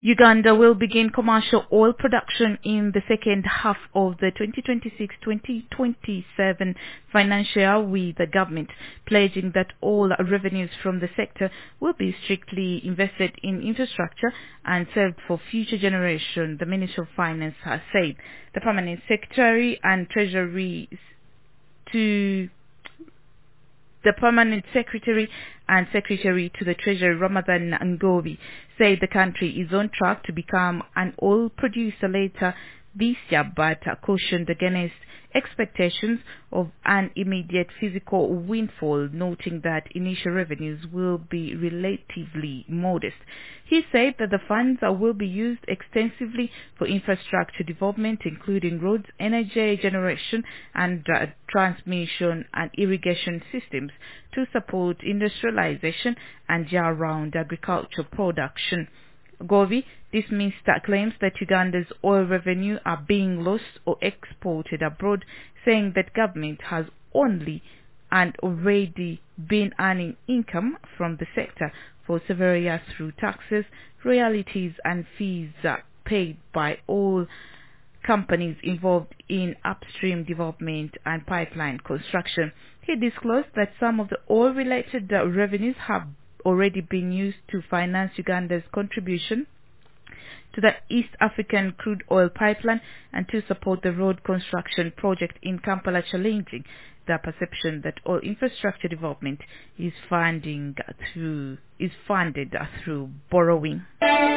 Uganda will begin commercial oil production in the second half of the 2026-2027 financial year, with the government pledging that all revenues from the sector will be strictly invested in infrastructure and served for future generation, the Minister of Finance has said. The Permanent Secretary and Treasury to The Permanent Secretary and Secretary to the Treasury, Ramadhan Ngovi, said the country is on track to become an oil producer later this year, but cautioned against expectations of an immediate physical windfall, noting that initial revenues will be relatively modest. He said that the funds will be used extensively for infrastructure development, including roads, energy generation, and transmission and irrigation systems to support industrialization and year-round agricultural production. Govi dismissed claims that Uganda's oil revenue are being lost or exported abroad, saying that government has only and already been earning income from the sector for several years through taxes, royalties and fees paid by all companies involved in upstream development and pipeline construction. He disclosed that some of the oil-related revenues have already been used to finance Uganda's contribution to the East African crude oil pipeline and to support the road construction project in Kampala, challenging the perception that oil infrastructure development is funded through borrowing.